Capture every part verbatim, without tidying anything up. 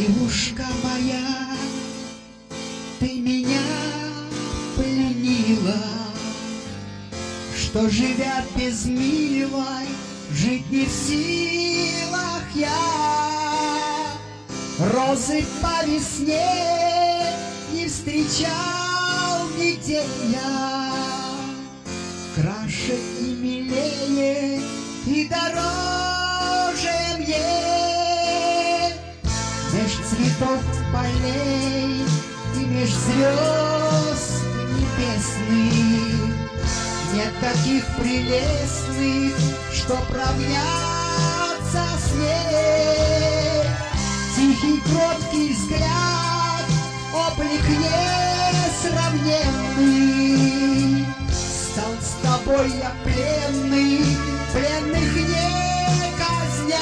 Девушка моя, ты меня пленила, что, живя без милой, жить не в силах я. Розы по весне не встречал нигде я, краше и милее и дороже мне. Меж цветов полей и меж звезд небесных нет таких прелестных, что равнятся с ней. Тихий, кроткий взгляд, облик несравненный. Стал с тобой я пленный, пленных не казнят.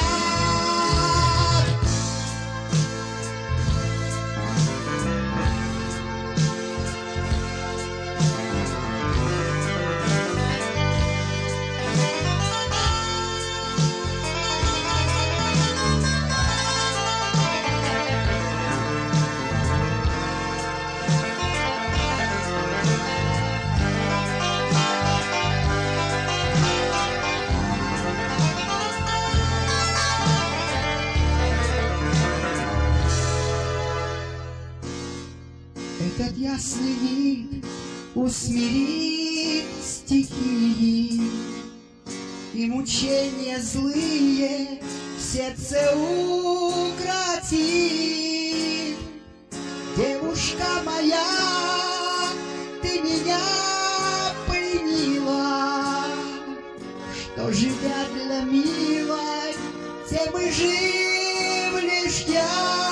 Этот ясный вид усмирит стихии, и мучения злые в сердце укротит. Девушка моя, ты меня пленила, что, живя для милой, тем и жив лишь я.